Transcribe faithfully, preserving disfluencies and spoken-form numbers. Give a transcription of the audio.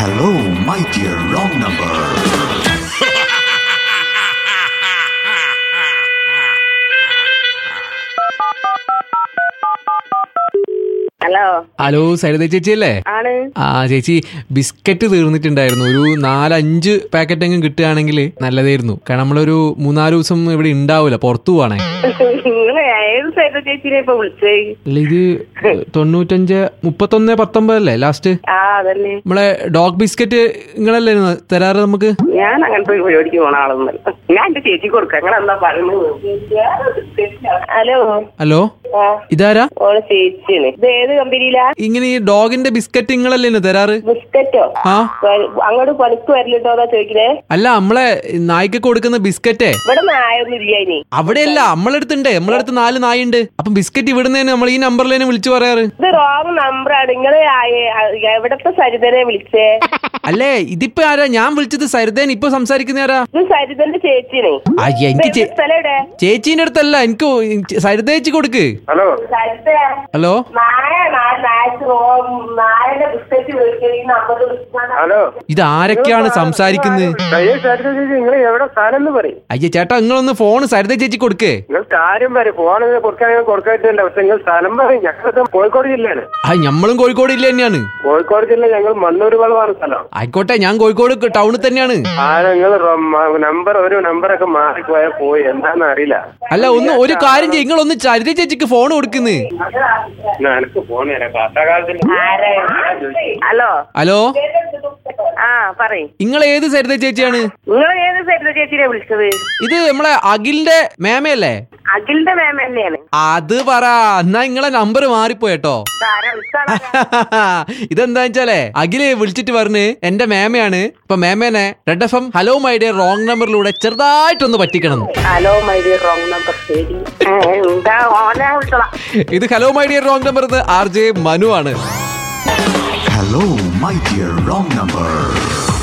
Hello, my dear wrong number. Hello hello Saritha ചേച്ചി അല്ലേ? ആണ്. ആ ചേച്ചി, ബിസ്ക്കറ്റ് തീർന്നിട്ടുണ്ടായിരുന്നു. ഒരു നാലഞ്ച് പാക്കറ്റ് എങ്കിലും കിട്ടുകയാണെങ്കിൽ നല്ലതായിരുന്നു. കാരണം നമ്മളൊരു മൂന്നാല് ദിവസം ഇവിടെ ഉണ്ടാവൂല, പുറത്തു പോവാണേ. നിങ്ങള് ഏത് സൈഡ് ചേച്ചിനെ ഇപ്പൊ വിളിച്ചേ? അല്ല, ഇത് തൊണ്ണൂറ്റഞ്ച് മുപ്പത്തൊന്ന് പത്തൊമ്പതല്ലേ ലാസ്റ്റ്? ആ അതല്ലേ നമ്മളെ ഡോഗ് ബിസ്ക്കറ്റ് നിങ്ങളല്ലേ തരാറ് നമുക്ക്? ഞാൻ അങ്ങനത്തെ ഒരു പരിപാടിക്ക് പോണ ആളൊന്നല്ല. ഞാൻ എന്റെ ചേച്ചി കൊടുക്കാം. നിങ്ങൾ എന്താ പറയുന്നത്? ഹലോ ഹലോ, ഇതാരാ? ഓളെ ചേച്ചിയാണ്. ഇത് ഏത് കമ്പനിയിലാ? ഇങ്ങനെ ഈ ഡോഗിന്റെ ബിസ്ക്കറ്റ് നിങ്ങളല്ലേ തരാറ്? ബിസ്ക്കറ്റോ? ആ, അങ്ങോട്ട് പണിക്ക് വരലിട്ടോ അതാ ചോദിക്കണേ? അല്ല, നമ്മളെ നായ്ക്ക് കൊടുക്കുന്ന ബിസ്ക്കറ്റേ. ഇവിടെ നായൊന്നും ഇല്ല ഇനി. അവിടെയല്ല, നമ്മളെടുത്തുണ്ട്. നമ്മളടുത്ത് നാല് നായുണ്ട്. അപ്പൊ ബിസ്ക്കറ്റ് ഇവിടുന്ന് നമ്മൾ ഈ നമ്പറിലേനെ വിളിച്ചു പറയാറ്. ഇത് റോങ് നമ്പറാണ്. നിങ്ങള് എവിടത്തെ സരിതനെ വിളിച്ചേ? അല്ലേ, ഇതിപ്പോ ആരാ? ഞാൻ വിളിച്ചത് സരിതേൻ. ഇപ്പൊ സംസാരിക്കുന്ന ആരാ? ഇത് സരിതന്റെ ചേച്ചിനെ. അയ്യ, എനിക്ക് ചേച്ചീന്റെ അടുത്തല്ല, എനിക്ക് സരിത ചേച്ചി കൊടുക്ക്. ഹലോ ഹലോ ഹലോ, ഇത് ആരൊക്കെയാണ് സംസാരിക്കുന്നത്? നിങ്ങൾ എവിടെ സ്ഥലം എന്ന് പറയും? അയ്യ ചേട്ടാ, നിങ്ങളൊന്ന് ഫോൺ സരിത ചേച്ചി കൊടുക്കേ. നിങ്ങൾ കാര്യം പറയും. ഫോൺ കൊടുക്കാൻ കൊടുക്കാറ്റില്ല. പക്ഷെ നിങ്ങൾ സ്ഥലം പറയും. ഞങ്ങൾ കോഴിക്കോട് ജില്ലയാണ്. ആ, ഞമ്മളും കോഴിക്കോട് ജില്ല തന്നെയാണ്. കോഴിക്കോട് ജില്ല ഞങ്ങൾ മണ്ണൂർ വളവാണ് സ്ഥലം. ആയിക്കോട്ടെ, ഞാൻ കോഴിക്കോട് ടൗണിൽ തന്നെയാണ്. ആ, നിങ്ങൾ നമ്പർ ഒരു നമ്പറൊക്കെ മാറിപ്പോയാൽ പോയി എന്താന്ന് അറിയില്ല. അല്ല, ഒന്ന് ഒരു കാര്യം ചെയ്യും, നിങ്ങളൊന്ന് സരിത ചേച്ചിക്ക് ഫോൺ കൊടുക്കുന്നു. എനിക്ക് ഫോൺ ഹലോ ഹലോ, ആ പറയും. നിങ്ങൾ ഏത് സരിത ചേച്ചിയാണ്? നിങ്ങൾ ഏത് സരിത ചേച്ചിനെ വിളിച്ചത്? ഇത് നമ്മളെ അഖിലിന്റെ മേമയല്ലേ? അഖിലിന്റെ മേമ തന്നെയാണ്. അത് പറ. എന്നാ നിങ്ങളെ നമ്പർ മാറിപ്പോയട്ടോ. ഇതെന്താ വെച്ചാലേ, അഖില് വിളിച്ചിട്ട് പറഞ്ഞ് എന്റെ മേമയാണ്, ഇപ്പൊ മേമേനെ red F M hello my dear wrong നമ്പറിലൂടെ ചെറുതായിട്ടൊന്ന് പറ്റിക്കണം. Hello my dear wrong number. ശരി, ഇത് hello my dear wrong number. R J Manu ആണ്. Hello, my dear wrong number.